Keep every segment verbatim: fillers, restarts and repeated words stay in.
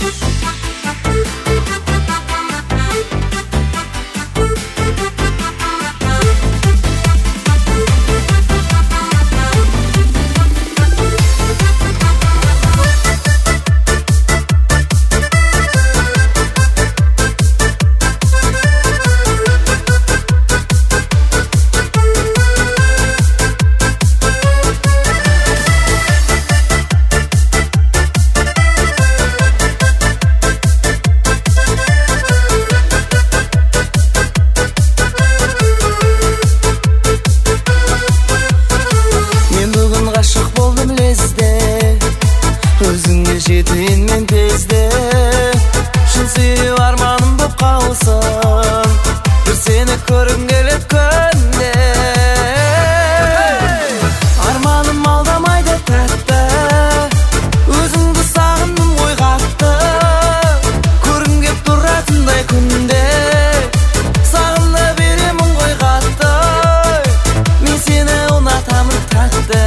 Өзіңе жетейін мен тезде, шын сүйу арманым боп қалсын, бір сені көргім келеді күнде. Арманым алдамайды тәтті, өзіңді сағындым ғой қатты, көргім кеп тұратындай күнде, сағына беремін ғой қатты, мен сені ұнатамын тәтті.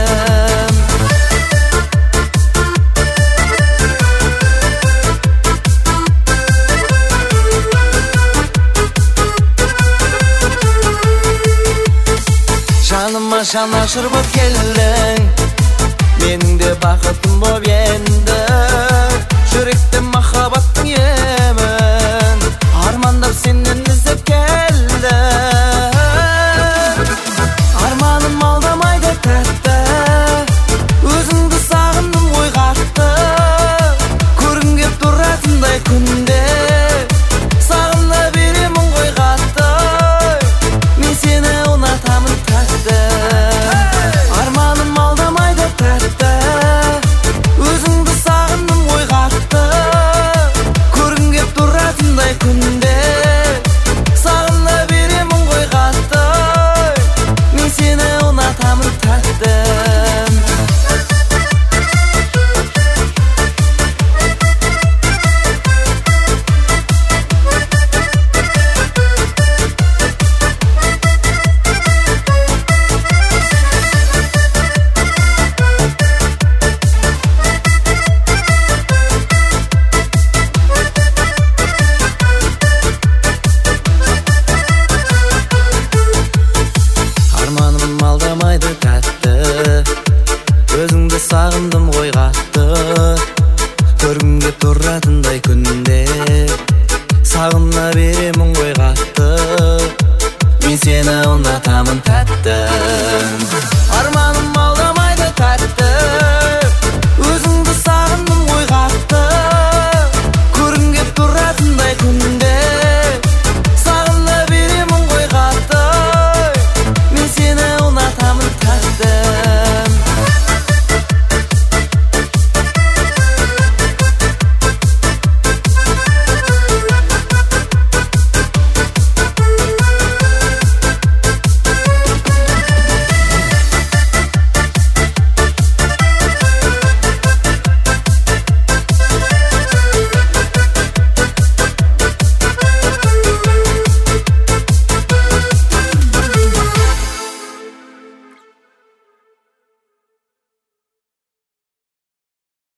Жаныма жан ашыр боп келдің, менің де бақытым боп енді, жүректе махаббаттың емін, армандап сенен іздеп келді. Арманым алдамайды тәтті, өзіңді сағындым ғой қатты, көргім кеп тұратындай күнде, сағына беремін ғой қатты, мен сені ұнатамын тәтті. Арманым алдамайды тәтті, өзіңді сағындым ғой қатты, көргім кеп тұратындай күнде, сағына беремін ғой қатты, мен сені ұнатамын тәтті. Арманым алдамайды тәтті, өзіңді сағындым ғой қатты, көргім кеп тұратындай күнде, сағына беремін ғой қатты, мен сені ұнатамын тәтті.